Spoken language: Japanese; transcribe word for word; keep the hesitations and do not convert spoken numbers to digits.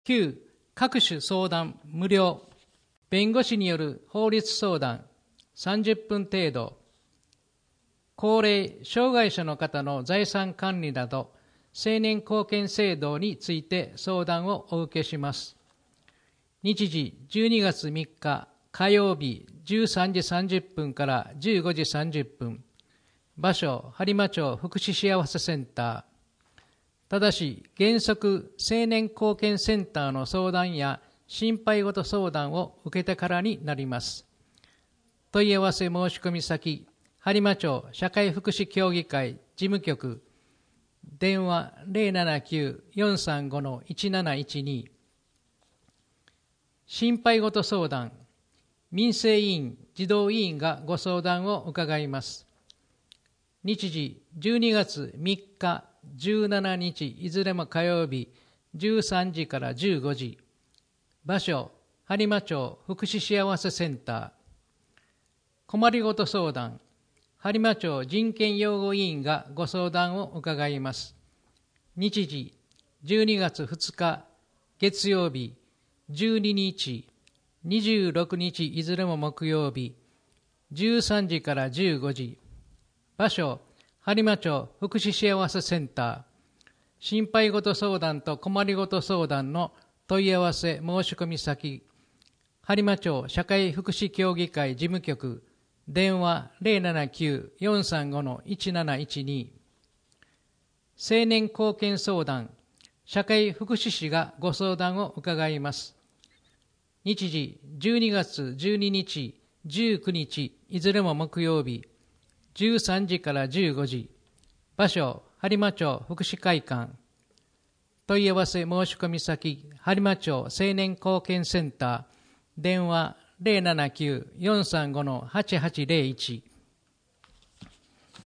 きゅう、各種相談無料。弁護士による法律相談さんじゅっぷん程度。高齢、障害者の方の財産管理など、青年貢献制度について相談をお受けします。日時じゅうにがつみっか火曜日じゅうさんじさんじゅっぷんからじゅうごじさんじゅっぷん。場所、播磨町福祉幸せセンター。ただし、原則、青年貢献センターの相談や心配事相談を受けてからになります。問い合わせ申し込み先、播磨町社会福祉協議会事務局、電話 ゼロななきゅう よんさんご いちなないちに。心配事相談、民生委員、児童委員がご相談を伺います。日時じゅうにがつみっか、じゅうしちにちいずれも火曜日じゅうさんじからじゅうごじ。場所、播磨町福祉幸せセンター。困りごと相談、播磨町人権擁護委員がご相談を伺います。日時じゅうにがつふつか月曜日じゅうににち、にじゅうろくにちいずれも木曜日じゅうさんじからじゅうごじ。場所、播磨町福祉幸せセンター。心配事相談と困りごと相談の問い合わせ申し込み先、播磨町社会福祉協議会事務局、電話 ゼロななきゅう よんさんご いちなないちに。青年貢献相談、社会福祉士がご相談を伺います。日時じゅうにがつじゅうににち、じゅうくにちいずれも木曜日じゅうさんじからじゅうごじ。場所、播磨町福祉会館。問い合わせ申し込み先、播磨町青年貢献センター。電話 ゼロななきゅう よんさんご はちはちゼロいち。